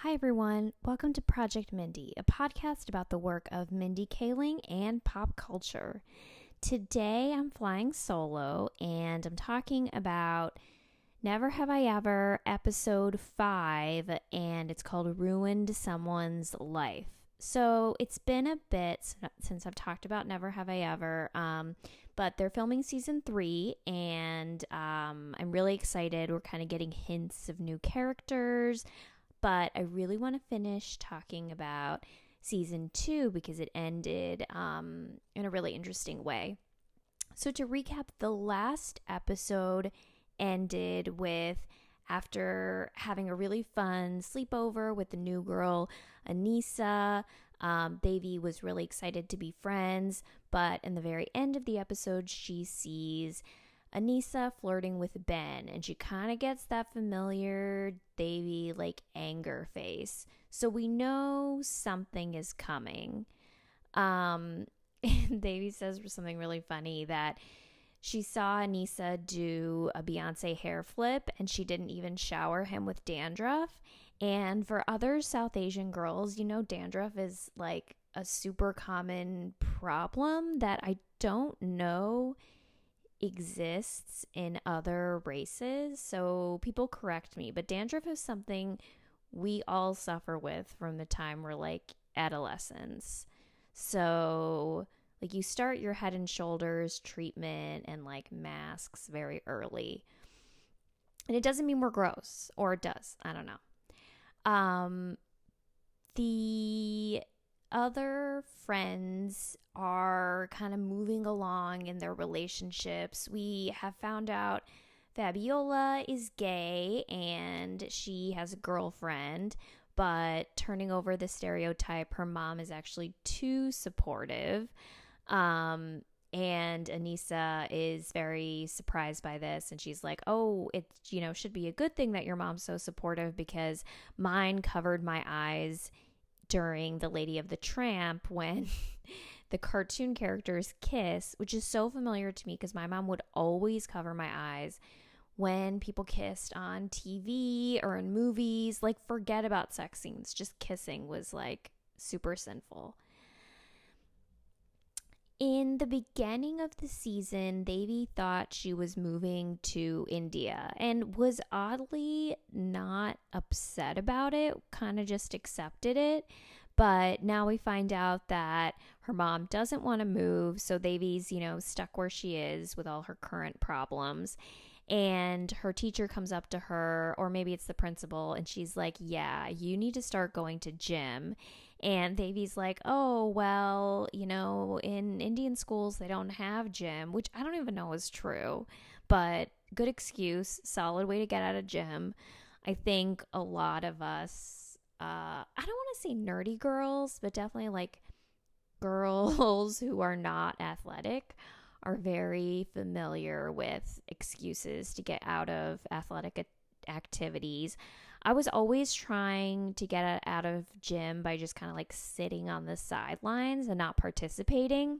Hi, everyone. Welcome to Project Mindy, a podcast about the work of Mindy Kaling and pop culture. Today, I'm flying solo and I'm talking about Never Have I Ever, episode 5, and it's called Ruined Someone's Life. So, it's been a bit since I've talked about Never Have I Ever, but they're filming season 3, and I'm really excited. We're kind of getting hints of new characters. But I really want to finish talking about season 2 because it ended in a really interesting way. So, to recap, the last episode ended with after having a really fun sleepover with the new girl, Aneesa. Devi was really excited to be friends, but in the very end of the episode, she sees Aneesa flirting with Ben, and she kind of gets that familiar Devi anger face. So we know something is coming. And Devi says something really funny that she saw Aneesa do a Beyonce hair flip and she didn't even shower him with dandruff. And for other South Asian girls, dandruff is like a super common problem that I don't know exists in other races, so people correct me, but dandruff is something we all suffer with from the time we're adolescents. So you start your Head and Shoulders treatment and masks very early, and it doesn't mean we're gross, or it does, I don't know. The other friends are kind of moving along in their relationships. We have found out Fabiola is gay and she has a girlfriend, but turning over the stereotype, her mom is actually too supportive. And Aneesa is very surprised by this, and she's like, oh, it should be a good thing that your mom's so supportive because mine covered my eyes during The Lady of the Tramp when the cartoon characters kiss, which is so familiar to me because my mom would always cover my eyes when people kissed on TV or in movies. Forget about sex scenes, just kissing was super sinful. In the beginning of the season, Devi thought she was moving to India and was oddly not upset about it, kind of just accepted it. But now we find out that her mom doesn't want to move, so Devi's, stuck where she is with all her current problems. And her teacher comes up to her, or maybe it's the principal, and she's like, yeah, you need to start going to gym. And Devi's like, oh, well, in Indian schools, they don't have gym, which I don't even know is true. But good excuse, solid way to get out of gym. I think a lot of us, I don't want to say nerdy girls, but definitely girls who are not athletic are very familiar with excuses to get out of athletic activities. I was always trying to get out of gym by just kind of sitting on the sidelines and not participating.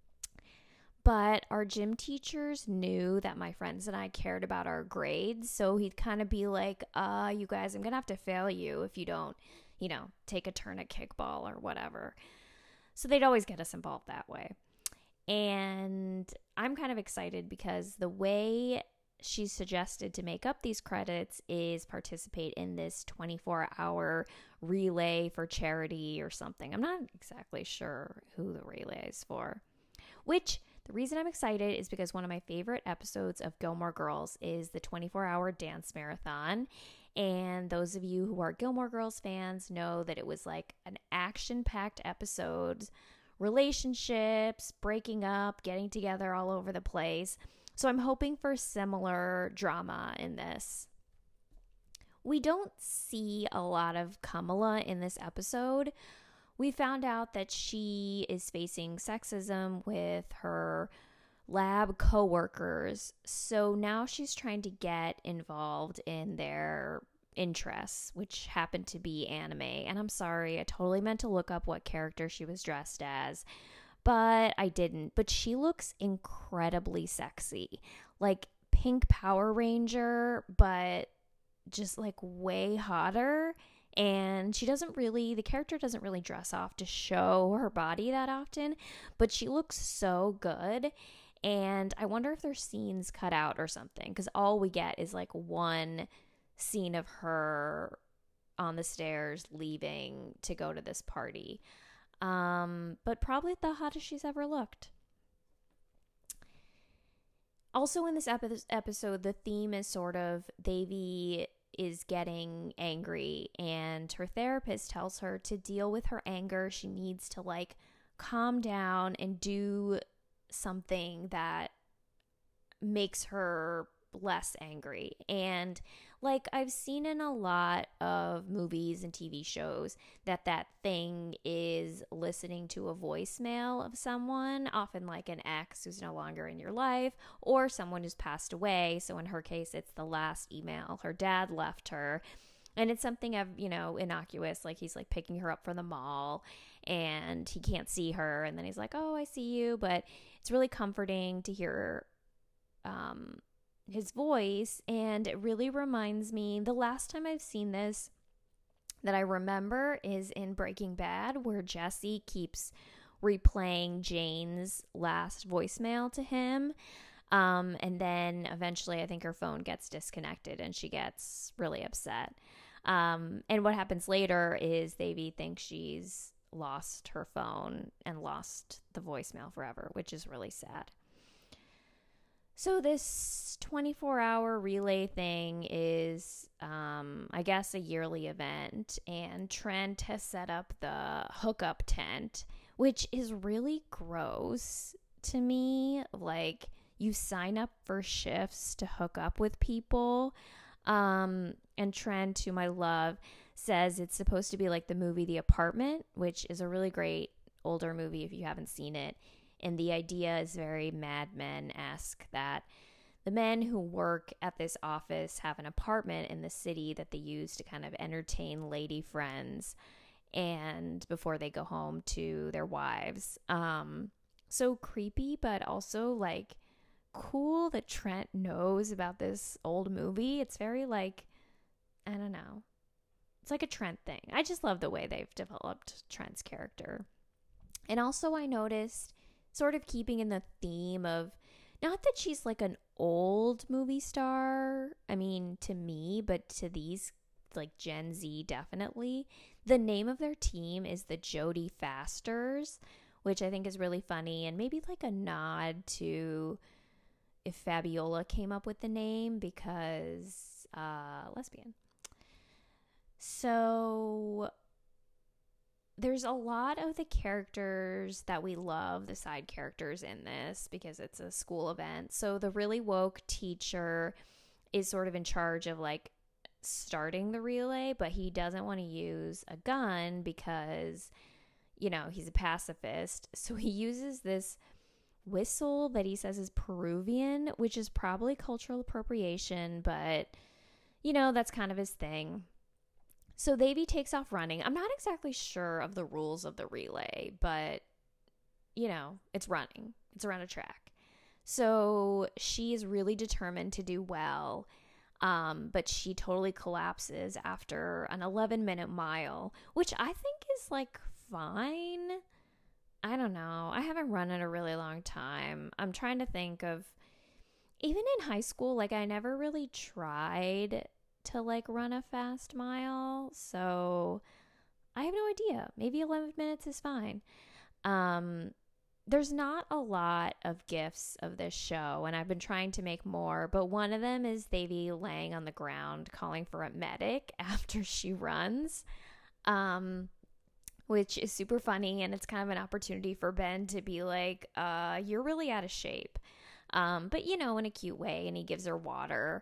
But our gym teachers knew that my friends and I cared about our grades. So he'd kind of be like, you guys, I'm going to have to fail you if you don't, take a turn at kickball or whatever. So they'd always get us involved that way. And I'm kind of excited because the way she suggested to make up these credits is participate in this 24-hour relay for charity or something. I'm not exactly sure who the relay is for. Which, the reason I'm excited is because one of my favorite episodes of Gilmore Girls is the 24-hour dance marathon. And those of you who are Gilmore Girls fans know that it was an action-packed episode. Relationships, breaking up, getting together all over the place. So I'm hoping for similar drama in this. We don't see a lot of Kamala in this episode. We found out that she is facing sexism with her lab coworkers. So now she's trying to get involved in their interests, which happened to be anime. And I'm sorry, I totally meant to look up what character she was dressed as, but I didn't. But she looks incredibly sexy. Pink Power Ranger, but just way hotter. And the character doesn't really dress off to show her body that often, but she looks so good. And I wonder if there's scenes cut out or something, because all we get is like one scene of her on the stairs leaving to go to this party. But probably the hottest she's ever looked. Also in this episode, the theme is sort of Devi is getting angry, and her therapist tells her to deal with her anger. She needs to like calm down and do something that makes her less angry. And like I've seen in a lot of movies and TV shows that thing is listening to a voicemail of someone, often like an ex who's no longer in your life or someone who's passed away. So in her case, it's the last email her dad left her. And it's something of, innocuous, like he's like picking her up from the mall and he can't see her. And then he's like, oh, I see you. But it's really comforting to hear his voice. And it really reminds me, the last time I've seen this that I remember is in Breaking Bad, where Jesse keeps replaying Jane's last voicemail to him. And then eventually I think her phone gets disconnected and she gets really upset. And what happens later is Devi thinks she's lost her phone and lost the voicemail forever, which is really sad. So this 24-hour relay thing is, I guess, a yearly event, and Trent has set up the hookup tent, which is really gross to me. Like, you sign up for shifts to hook up with people, and Trent, whom I love, says it's supposed to be like the movie The Apartment, which is a really great older movie if you haven't seen it. And the idea is very Mad Men-esque, that the men who work at this office have an apartment in the city that they use to kind of entertain lady friends and before they go home to their wives. So creepy, but also like cool that Trent knows about this old movie. It's very like, I don't know. It's like a Trent thing. I just love the way they've developed Trent's character. And also I noticed, sort of keeping in the theme of, not that she's like an old movie star, I mean, to me, but to these, like Gen Z, definitely. The name of their team is the Jodie Fasters, which I think is really funny, and maybe like a nod to if Fabiola came up with the name, because lesbian. So there's a lot of the characters that we love, the side characters in this, because it's a school event. So the really woke teacher is sort of in charge of like starting the relay, but he doesn't want to use a gun because, he's a pacifist. So he uses this whistle that he says is Peruvian, which is probably cultural appropriation, but, that's kind of his thing. So Devi takes off running. I'm not exactly sure of the rules of the relay, but, it's running. It's around a track. So she is really determined to do well, but she totally collapses after an 11-minute mile, which I think is, like, fine. I don't know. I haven't run in a really long time. I'm trying to think of, even in high school, like, I never really tried to like run a fast mile, so I have no idea. Maybe 11 minutes is fine. There's not a lot of gifs of this show, and I've been trying to make more, but one of them is Devi laying on the ground calling for a medic after she runs, which is super funny, and it's kind of an opportunity for Ben to be like, you're really out of shape, but in a cute way, and he gives her water.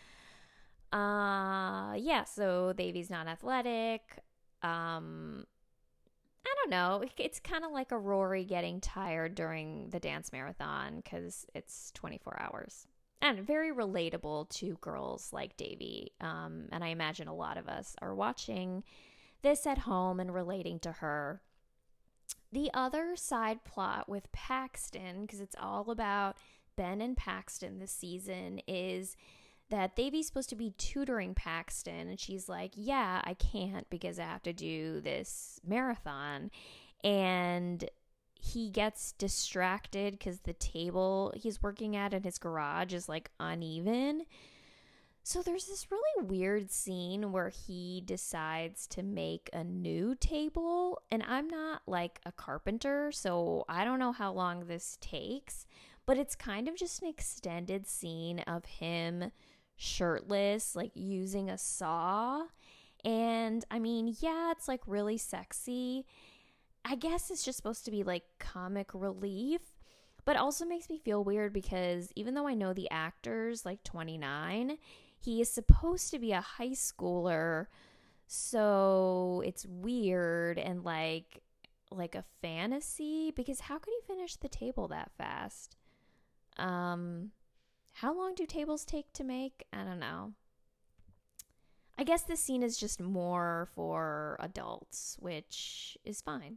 So Devi's not athletic. I don't know. It's kind of like a Rory getting tired during the dance marathon because it's 24 hours. And very relatable to girls like Devi. And I imagine a lot of us are watching this at home and relating to her. The other side plot with Paxton, because it's all about Ben and Paxton this season, is that Davy's supposed to be tutoring Paxton, and she's like, yeah, I can't because I have to do this marathon. And he gets distracted because the table he's working at in his garage is like uneven. So there's this really weird scene where he decides to make a new table, and I'm not like a carpenter, so I don't know how long this takes, but it's kind of just an extended scene of him shirtless, like using a saw. And I mean, yeah, it's like really sexy. I guess it's just supposed to be like comic relief, but also makes me feel weird because even though I know the actor's like 29, he is supposed to be a high schooler, so it's weird and like a fantasy, because how could he finish the table that fast? How long do tables take to make? I don't know. I guess this scene is just more for adults, which is fine.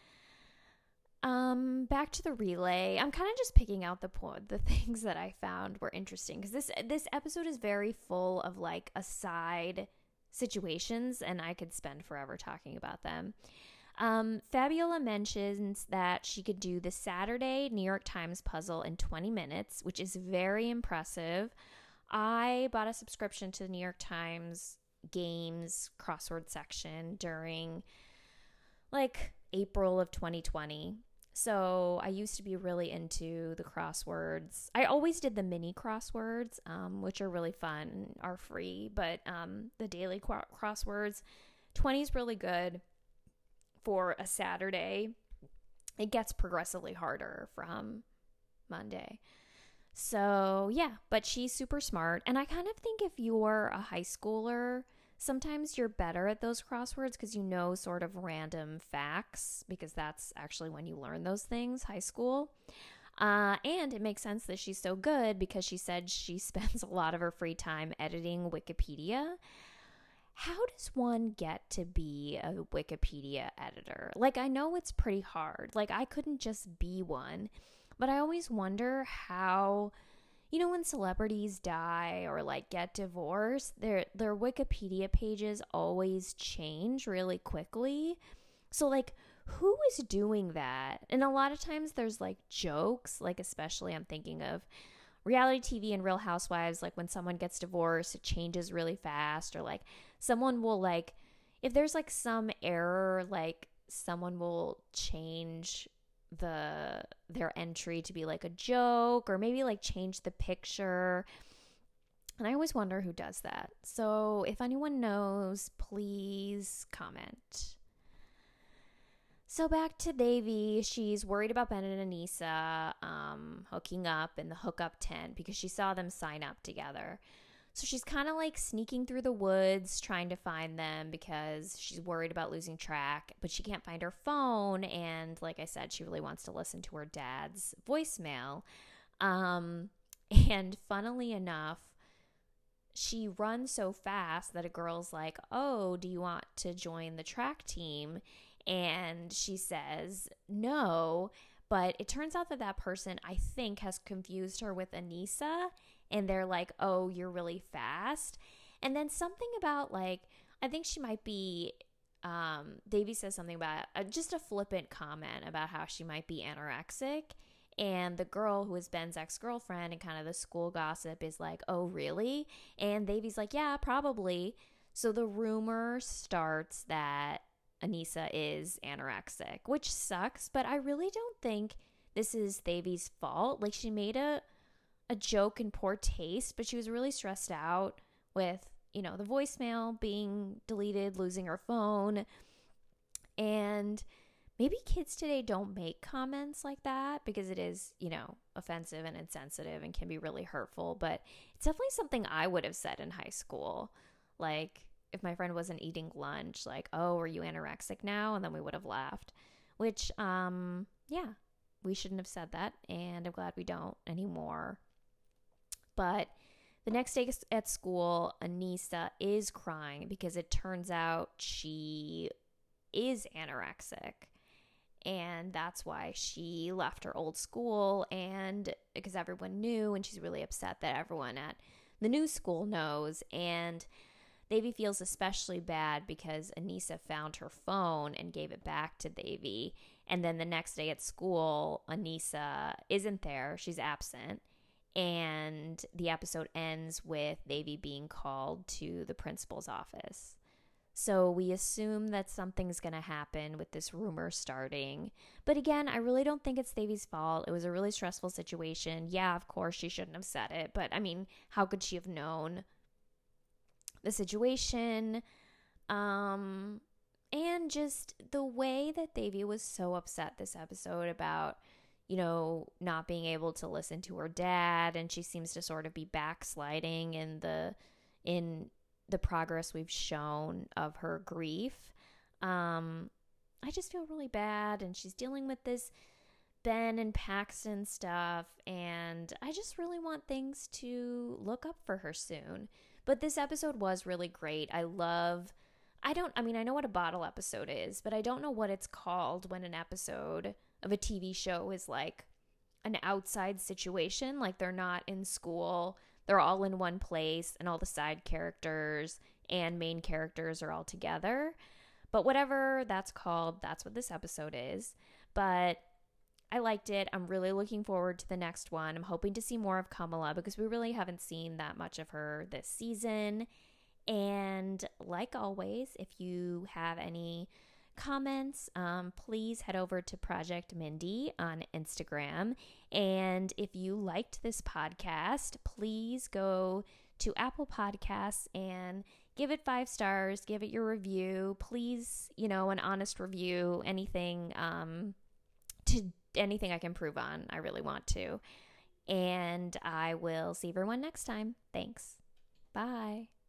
Back to the relay. I'm kind of just picking out the things that I found were interesting, because this episode is very full of like aside situations, and I could spend forever talking about them. Fabiola mentions that she could do the Saturday New York Times puzzle in 20 minutes, which is very impressive. I bought a subscription to the New York Times games crossword section during like April of 2020. So I used to be really into the crosswords. I always did the mini crosswords, which are really fun, are free, but the daily crosswords, 20 is really good for a Saturday. It gets progressively harder from Monday. So yeah, but she's super smart. And I kind of think if you're a high schooler, sometimes you're better at those crosswords because you know sort of random facts, because that's actually when you learn those things, high school. And it makes sense that she's so good because she said she spends a lot of her free time editing Wikipedia. How does one get to be a Wikipedia editor? Like, I know it's pretty hard. Like, I couldn't just be one. But I always wonder how, when celebrities die or like get divorced, their Wikipedia pages always change really quickly. So like, who is doing that? And a lot of times there's like jokes, like especially I'm thinking of reality TV and Real Housewives, like when someone gets divorced, it changes really fast, or like someone will like, if there's like some error, like someone will change their entry to be like a joke, or maybe like change the picture. And I always wonder who does that. So if anyone knows, please comment. So back to Devi, she's worried about Bennett and Anissa hooking up in the hookup tent because she saw them sign up together. So she's kind of like sneaking through the woods trying to find them because she's worried about losing track, but she can't find her phone. And like I said, she really wants to listen to her dad's voicemail. And funnily enough, she runs so fast that a girl's like, oh, do you want to join the track team? And she says no, but it turns out that person, I think, has confused her with Anissa, and they're like, oh, you're really fast. And then something about like, I think she might be, Devi says something about just a flippant comment about how she might be anorexic. And the girl who is Ben's ex-girlfriend and kind of the school gossip is like, oh, really? And Devi's like, yeah, probably. So the rumor starts that Anissa is anorexic, which sucks, but I really don't think this is Devi's fault. Like, she made a joke in poor taste, but she was really stressed out with, the voicemail being deleted, losing her phone. And maybe kids today don't make comments like that because it is, offensive and insensitive and can be really hurtful, but it's definitely something I would have said in high school. Like, if my friend wasn't eating lunch, like, oh, are you anorexic now? And then we would have laughed, which, yeah, we shouldn't have said that. And I'm glad we don't anymore. But the next day at school, Anissa is crying because it turns out she is anorexic. And that's why she left her old school, and because everyone knew, and she's really upset that everyone at the new school knows, and Devi feels especially bad because Anissa found her phone and gave it back to Devi. And then the next day at school, Anissa isn't there. She's absent. And the episode ends with Devi being called to the principal's office. So we assume that something's going to happen with this rumor starting. But again, I really don't think it's Devi's fault. It was a really stressful situation. Yeah, of course, she shouldn't have said it. But I mean, how could she have known the situation? And just the way that Devi was so upset this episode about, not being able to listen to her dad, and she seems to sort of be backsliding in the progress we've shown of her grief. I just feel really bad, and she's dealing with this Ben and Paxton stuff, and I just really want things to look up for her soon. But this episode was really great. I know what a bottle episode is, but I don't know what it's called when an episode of a TV show is like an outside situation, like they're not in school, they're all in one place, and all the side characters and main characters are all together. But whatever that's called, that's what this episode is. But I liked it. I'm really looking forward to the next one. I'm hoping to see more of Kamala because we really haven't seen that much of her this season. And like always, if you have any comments, please head over to Project Mindy on Instagram. And if you liked this podcast, please go to Apple Podcasts and give it 5 stars, give it your review. Please, an honest review, anything I can improve on. I really want to. And I will see everyone next time. Thanks. Bye.